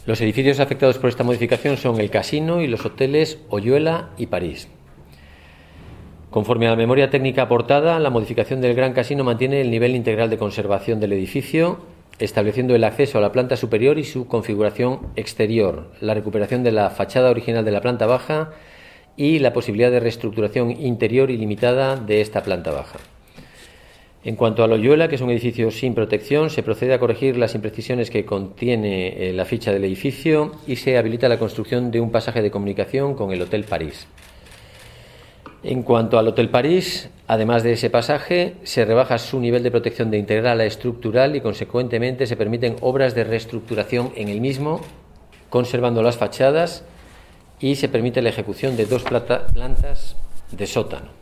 Los edificios afectados por esta modificación son el Casino y los hoteles Oyuela y París. Conforme a la memoria técnica aportada, la modificación del Gran Casino mantiene el nivel integral de conservación del edificio, estableciendo el acceso a la planta superior y su configuración exterior, la recuperación de la fachada original de la planta baja y la posibilidad de reestructuración interior ilimitada de esta planta baja. En cuanto a Loyola, que es un edificio sin protección, se procede a corregir las imprecisiones que contiene la ficha del edificio y se habilita la construcción de un pasaje de comunicación con el Hotel París. En cuanto al Hotel París, además de ese pasaje, se rebaja su nivel de protección de integral a estructural y, consecuentemente, se permiten obras de reestructuración en el mismo, conservando las fachadas, y se permite la ejecución de 2 plantas de sótano.